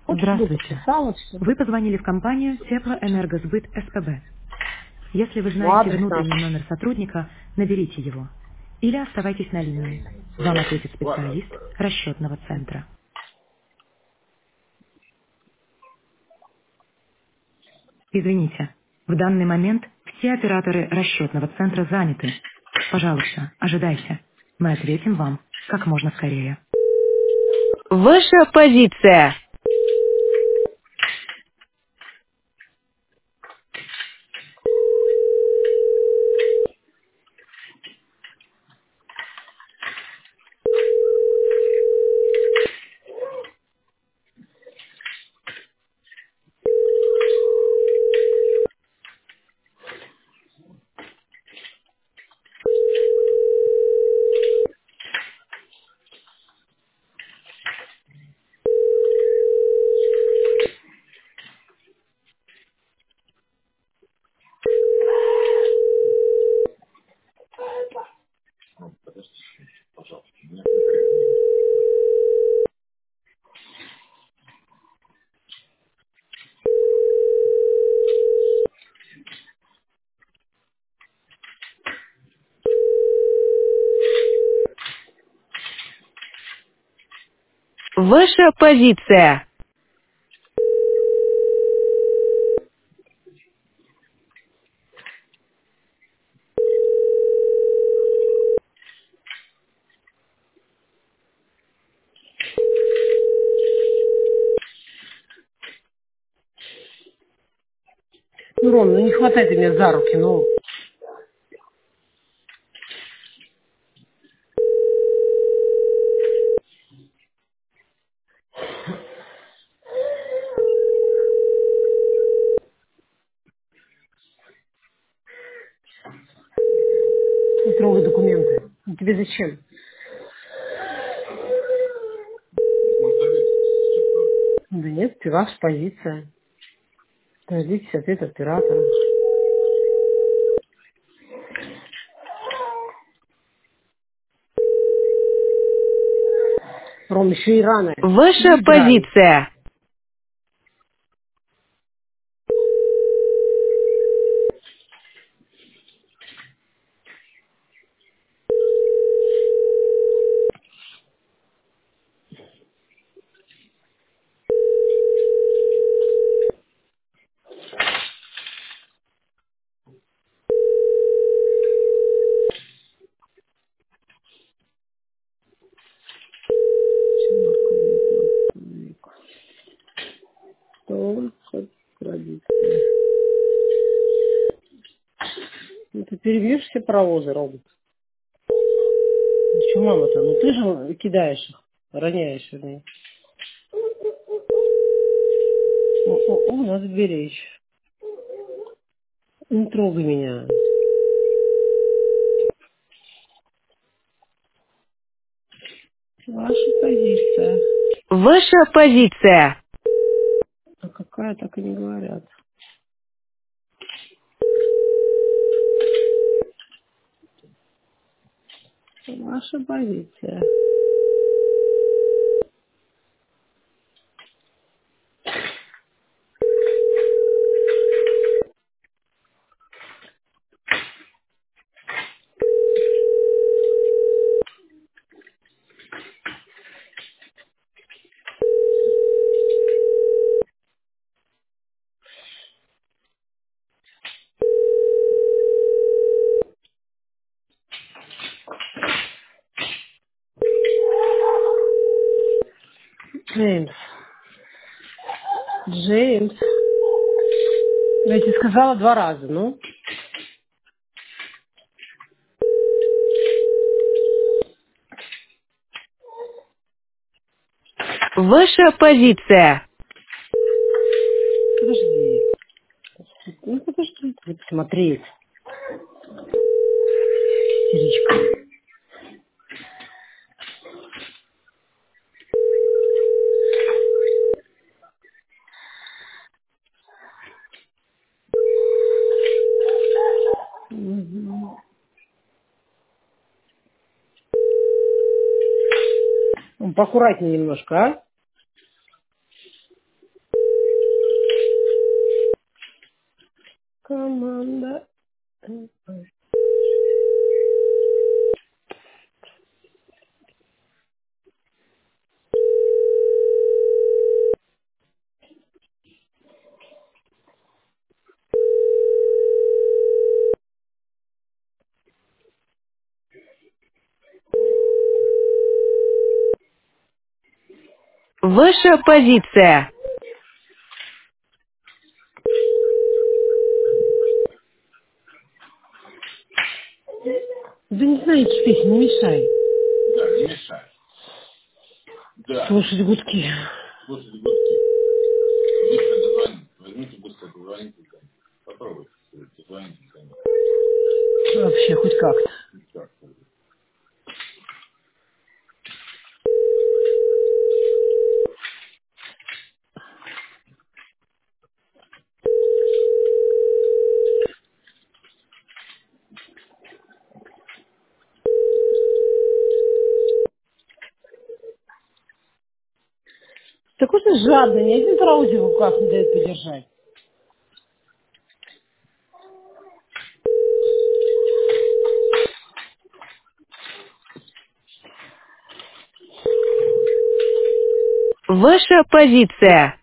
Очень долго Здравствуйте. писала все. Вы позвонили в компанию Теплоэнергосбыт СПБ. Если вы Ну, знаете адрес наш. внутренний номер сотрудника, наберите его. Или оставайтесь на линии. Вам ответит специалист расчетного центра. Извините, в данный момент все операторы расчетного центра заняты. Пожалуйста, ожидайте. Мы ответим вам как можно скорее. Ваша позиция. Ваша позиция. Ну, Ром, ну не хватай ты меня за руки, ну. Не трогай документы. Ну, тебе зачем? Да нет, ты ваша позиция. Дождитесь ответ оператора. Ром, еще и рано. Ваша Не играй. позиция. Что? Традиция. Ну, ты перебьешь все паровозы, Ром. Ну, что, мама-то? Ну, ты же кидаешь их, роняешь, вернее. О, надо беречь. Не трогай меня. Ваша позиция. Ваша позиция. А какая, так и не говорят. Ваша позиция. Джеймс. Джеймс. Я тебе сказала 2 раза, ну. Ваша позиция. Подожди. Ну, подожди. Буду смотреть. Истеричка. Мгм. Ну, поаккуратнее немножко, а? команда. Ваша позиция. Да не знаю эти песни, не мешай. Слушать гудки. Вообще хоть как-то. Такой ты жадный, ни один паровозик в руках не дает подержать. Ваша позиция.